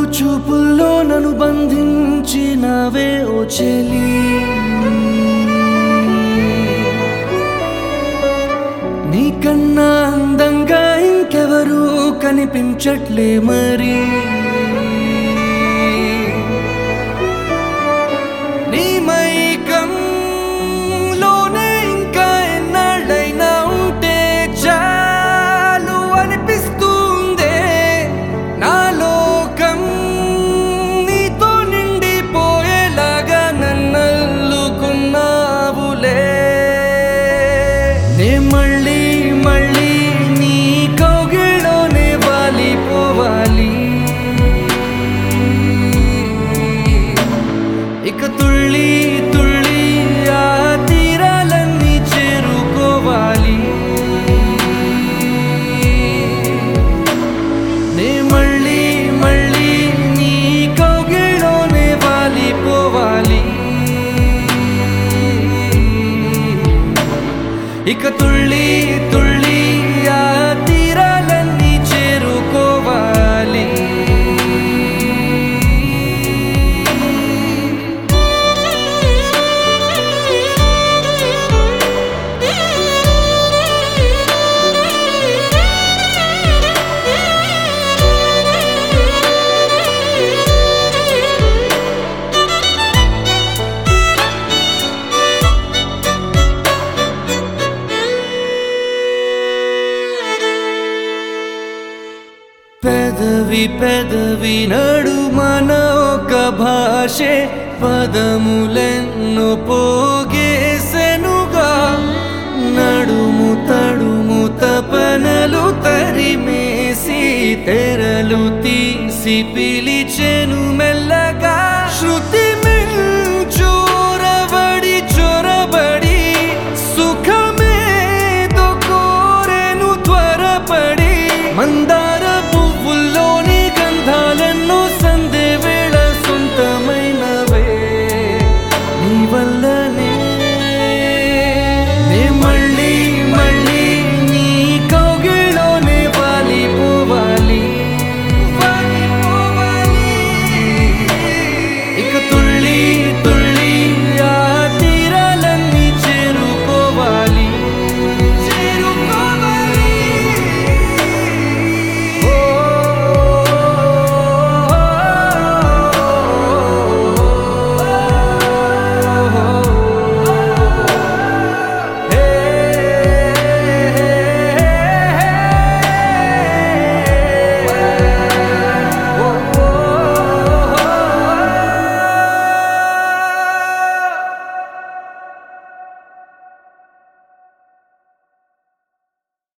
చూపుల్లో నన్ను బంధించినవే ఓ చెలి నీకన్నా అందంగా ఇంకెవరూ కనిపించట్లే మరి నీ మైకంలోనే ఇంకా ఎన్నాళ్ళైనా ఉంటే చాలు అనిపిస్తుందే నా లోకం నీతో నిండిపోయేలాగా నన్నల్లుకున్నావులే నే మళ్ళీ మళ్ళీ నీ కౌగిళ్ళలోనే వాలిపోవాలి ఇక తుళ్ళి తుళ్ళి ఆ తీరాలన్నీ చేరుకోవాలి నే మళ్ళీ మళ్ళీ నీ కౌగిళ్ళలోనే వాలిపోవాలి ఇక తుళ్ళి తుళ్ళి ఆ తీరాలన్నీ చేరుకోవాలి పెదవి పెదవి నడుమన ఒక భాషే పదములెన్నో పోగేసెనుగా నడుము తడుము తపనలు తరిమేసి తెరలు తీసి పిలిచెను